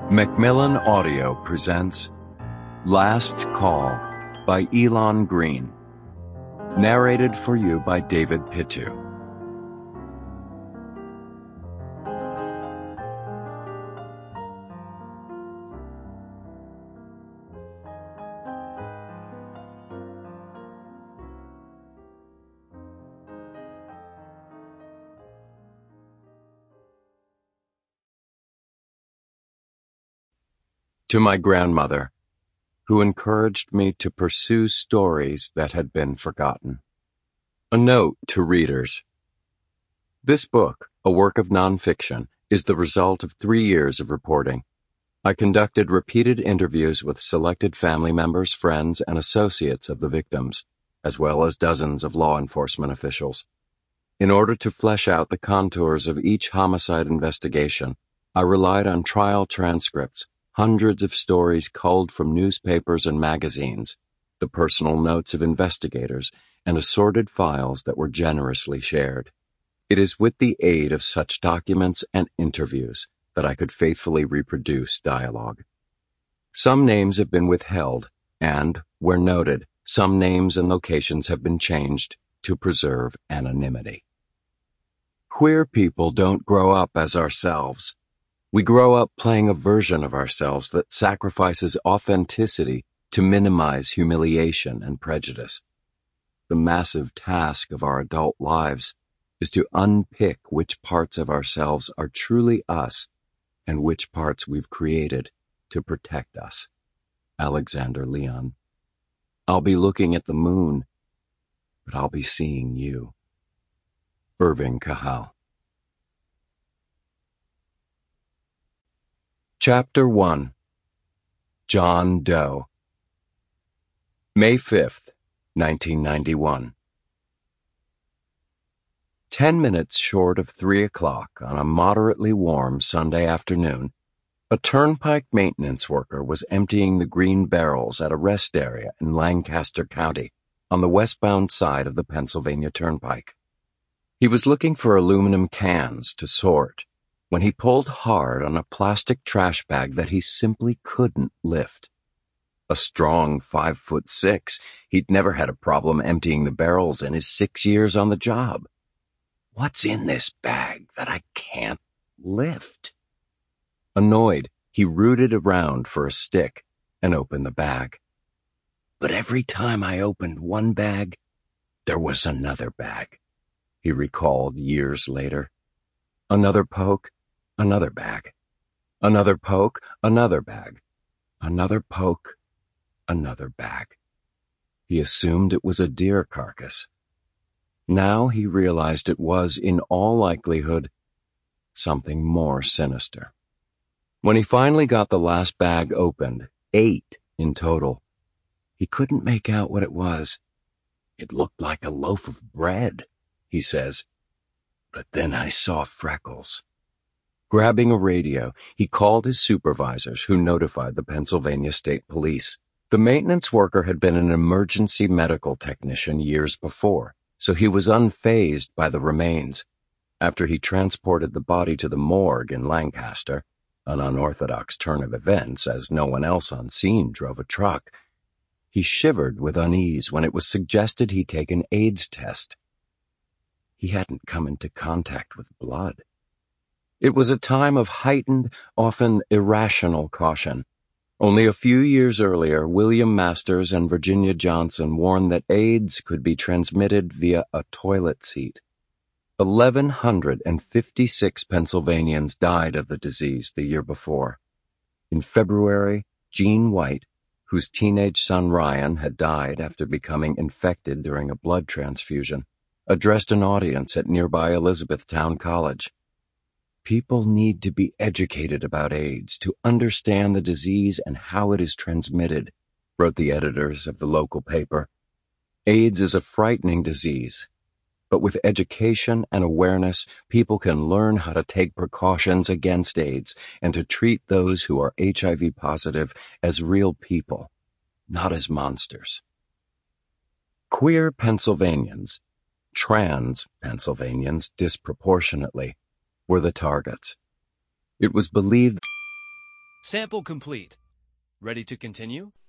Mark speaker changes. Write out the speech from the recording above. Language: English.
Speaker 1: Macmillan Audio presents Last Call by Elon Green. Narrated for you by David Pittu. To my grandmother, who encouraged me to pursue stories that had been forgotten. A note to readers. This book, a work of nonfiction, is the result of 3 years of reporting. I conducted repeated interviews with selected family members, friends, and associates of the victims, as well as dozens of law enforcement officials. In order to flesh out the contours of each homicide investigation, I relied on trial transcripts, hundreds of stories culled from newspapers and magazines, the personal notes of investigators, and assorted files that were generously shared. It is with the aid of such documents and interviews that I could faithfully reproduce dialogue. Some names have been withheld, and, where noted, some names and locations have been changed to preserve anonymity. Queer people don't grow up as ourselves. We grow up playing a version of ourselves that sacrifices authenticity to minimize humiliation and prejudice. The massive task of our adult lives is to unpick which parts of ourselves are truly us and which parts we've created to protect us. Alexander Leon. I'll be looking at the moon, but I'll be seeing you. Irving Kahal. Chapter 1. John Doe. May 5th, 1991. 10 minutes short of 3 o'clock on a moderately warm Sunday afternoon, a turnpike maintenance worker was emptying the green barrels at a rest area in Lancaster County on the westbound side of the Pennsylvania Turnpike. He was looking for aluminum cans to sort when he pulled hard on a plastic trash bag that he simply couldn't lift. A strong 5'6", he'd never had a problem emptying the barrels in his 6 years on the job. What's in this bag that I can't lift? Annoyed, he rooted around for a stick and opened the bag. But every time I opened one bag, there was another bag, he recalled years later. Another poke, another bag. Another poke, another bag. Another poke, another bag. He assumed it was a deer carcass. Now he realized it was, in all likelihood, something more sinister. When he finally got the last bag opened, 8 in total, he couldn't make out what it was. It looked like a loaf of bread, he says. But then I saw freckles. Grabbing a radio, he called his supervisors, who notified the Pennsylvania State Police. The maintenance worker had been an emergency medical technician years before, so he was unfazed by the remains. After he transported the body to the morgue in Lancaster, an unorthodox turn of events as no one else on scene drove a truck, he shivered with unease when it was suggested he take an AIDS test. He hadn't come into contact with blood. It was a time of heightened, often irrational caution. Only a few years earlier, William Masters and Virginia Johnson warned that AIDS could be transmitted via a toilet seat. 1,156 Pennsylvanians died of the disease the year before. In February, Jean White, whose teenage son Ryan had died after becoming infected during a blood transfusion, addressed an audience at nearby Elizabethtown College. People need to be educated about AIDS to understand the disease and how it is transmitted, wrote the editors of the local paper. AIDS is a frightening disease, but with education and awareness, people can learn how to take precautions against AIDS and to treat those who are HIV positive as real people, not as monsters. Queer Pennsylvanians, trans Pennsylvanians disproportionately, were the targets. It was believed
Speaker 2: Sample complete. Ready to continue?